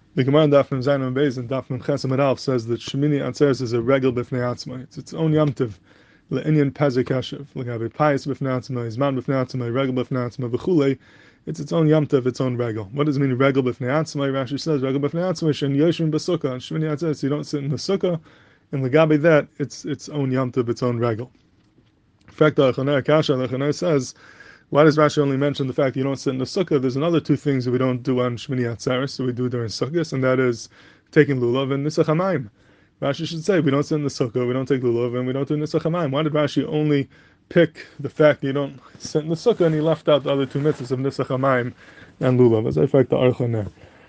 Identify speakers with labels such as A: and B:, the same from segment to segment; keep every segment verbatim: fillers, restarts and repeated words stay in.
A: The Gemara in Daf Mem Zayin and Beis and Daf Mem Ches Amud Aleph says that Shemini Atzeres is a regel b'fnei atzmai. It's its own yomtiv. Le'inyan Pezek Hashiv. L'gabe Pais b'fnei atzmai, Zman b'fnei atzmai, regel b'fnei atzmai, v'chulei. It's its own yomtiv, its own regel. What does it mean regel b'fnei atzmai? Rashi says regel b'fnei atzmai shen yoshim b'sukkah. Shemini Atzeres, you don't sit in the sukkah. And l'gabe that, it's its own yomtiv, its own regel. In fact, the Achaner Kasha, the Achaner says, why does Rashi only mention the fact that you don't sit in the sukkah? There's another two things that we don't do on Shmini Atzeres, so we do during sukkahs, and that is taking lulav and nisach hamayim. Rashi should say we don't sit in the sukkah, we don't take lulav, and we don't do nisach hamayim. Why did Rashi only pick the fact that you don't sit in the sukkah, and he left out the other two mitzvahs of nisach hamayim and lulav? As I fact the Aruch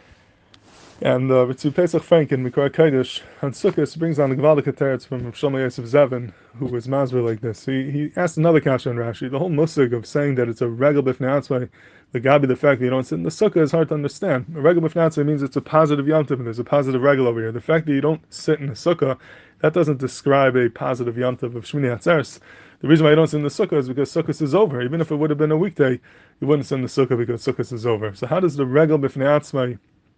A: And uh, Ritzu Pesach Frank in Mikra Kodesh on Sukkot brings on the Gvaldik Teretz from Shlomo Yosef Zevin, who was Masber like this. He he asked another kasha on Rashi. The whole musig of saying that it's a regel b'fnei atzmai, the gabi, the fact that you don't sit in the sukkah is hard to understand. A regel b'fnei atzmai means it's a positive yomtiv, and there's a positive regel over here. The fact that you don't sit in the sukkah, that doesn't describe a positive yomtiv of Shmini Atzeres. The reason why you don't sit in the sukkah is because sukkah is over. Even if it would have been a weekday, you wouldn't sit in the sukkah because sukkah is over. So how does the regel b'fnei atzmai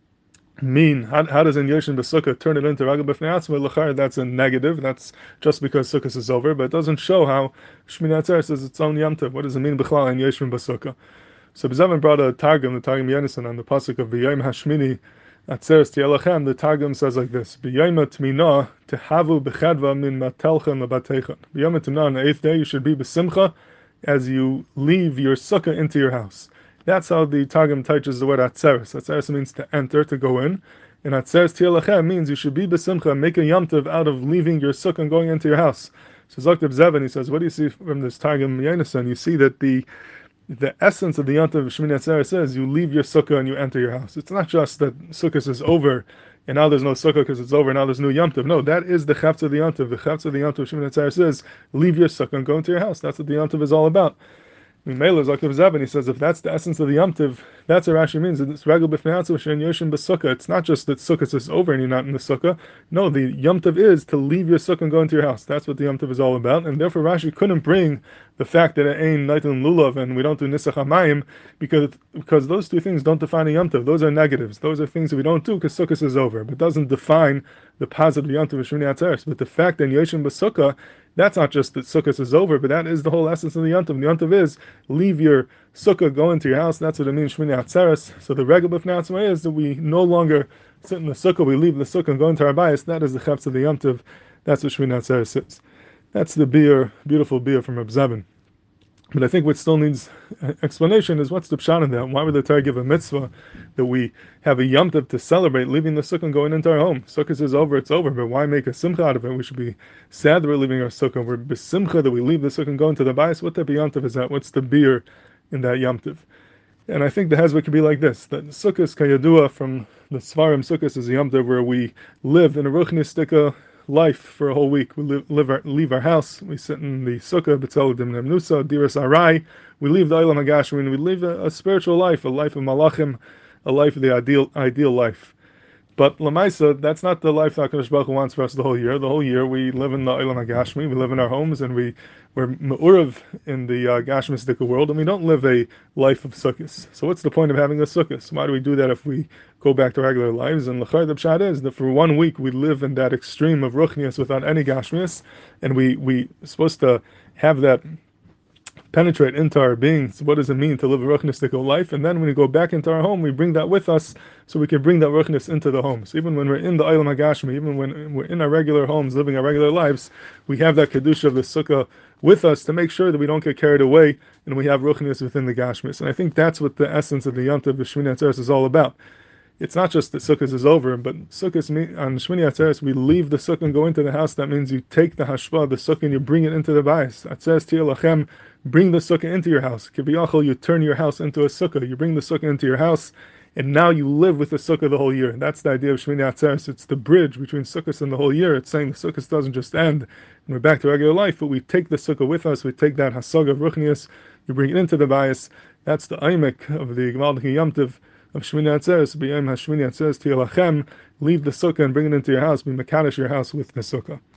A: mean? How, how does in Yoshin B'Sukkah turn it into Regel B'fnei Atzmai? L'char, that's a negative. That's just because Sukkah is over, but it doesn't show how Shmini Atzeres is its own yomtiv. What does it mean B'chlal in Yoshin B'Sukkah? So B'Zevin brought a Targum, the Targum Yenison, on the pasuk of B'Yom Hashmini Atzeres Tielachem. The Targum says like this: B'Yom Tmina Tehavu B'Chadva Min Matelchem L'Batechem. B'Yom Tmina, on the eighth day, you should be B'Simcha as you leave your sukkah into your house. That's how the Targum teaches the word Atzeres. Atzeres means to enter, to go in. And Atzeres Tielachem means you should be B'Simcha, make a yomtiv out of leaving your sukkah and going into your house. So Zoktiv Zevin, he says, what do you see from this Targum Yenison? You see that the the essence of the yomtiv of Shmini Atzeres is you leave your sukkah and you enter your house. It's not just that sukkah is over and now there's no sukkah because it's over and now there's no yomtiv. No, that is the chetz of the yomtiv. The chetz of the yomtiv of Shmini Atzeres is leave your sukkah and go into your house. That's what the yomtiv is all about. Mimela Zoktiv Zevin, he says, if that's the essence of the yomtiv, that's what Rashi means. It's regel b'fnei atzmai shen yoshim b'sukkah. It's not just that sukkah is over and you're not in the sukkah. No, the yomtiv is to leave your sukkah and go into your house. That's what the yomtiv is all about. And therefore Rashi couldn't bring the fact that it ain't naitin lulav and we don't do nisach hamayim because because those two things don't define a yomtiv. Those are negatives. Those are things that we don't do because sukkah is over. But it doesn't define the positive yomtiv of Shmini Atzeres. But the fact that yoshim b'sukkah, that's not just that sukkah is over, but that is the whole essence of the yomtiv. The yomtiv is leave your sukkah, go into your house. That's what it means, Shmini Atzeres. So the regel b'fnei atzmai is that we no longer sit in the sukkah, we leave the sukkah and go into our bayis. That is the chetz of the yomtiv. That's what Shmini Atzeres is. That's the beer, beautiful beer from Reb Zevin. But I think what still needs explanation is what's the pshat in that? Why would the Torah give a mitzvah that we have a yomtiv to celebrate leaving the sukkah and going into our home? Sukkah is over, it's over, but why make a simcha out of it? We should be sad that we're leaving our sukkah. We're besimcha that we leave the sukkah and go into the bayis. What type of yomtiv is that? What's the beer in that yomtiv? And I think the hezbollah could be like this: that sukkahs kayadua from the Svarim, sukkahs is a yomtiv where we live in a ruchnistika life for a whole week. We live, live our, leave our house, we sit in the sukkah, b'tzel dimnem nusa, diras arai, we leave the Olam HaGashmi, we live a, a spiritual life, a life of malachim, a life of the ideal ideal life. But Lamaisa, that's not the life that HaKadosh Baruch Hu wants for us the whole year. The whole year we live in the Olam HaGashmi, we live in our homes, and we, we're me'urav in the uh, Gashmistika world, and we don't live a life of sukkahs. So what's the point of having a sukkahs? Why do we do that if we go back to regular lives? And l'chayr the pshat is that for one week we live in that extreme of ruchnias without any Gashmias, and we, we supposed to have that penetrate into our beings. What does it mean to live a ruchnistic life? And then when we go back into our home, we bring that with us, so we can bring that ruchnis into the home. So even when we're in the Olam HaGashmi, even when we're in our regular homes, living our regular lives, we have that kedusha of the sukkah with us to make sure that we don't get carried away and we have ruchnis within the Gashmis. And I think that's what the essence of the yomtiv of Shmini Atzeres is all about. It's not just that sukkahs is over, but sukkahs mean, on Shmini Atzeres, we leave the sukkah and go into the house. That means you take the hashpah, the sukkah, and you bring it into the bayis. Atzeres tielachem, bring the sukkah into your house. Kibiyachol, you turn your house into a sukkah. You bring the sukkah into your house, and now you live with the sukkah the whole year. That's the idea of Shmini Atzeres. It's the bridge between sukkahs and the whole year. It's saying the sukkahs doesn't just end and we're back to regular life, but we take the sukkah with us. We take that hasag of ruchnias, we bring it into the bayis. That's the aimek of the Gvaldik Yomtiv of Shmini Atzeres. B'yom Hashmini Atzeres Tielachem, leave the sukkah and bring it into your house. Be mekadosh your house with the sukkah.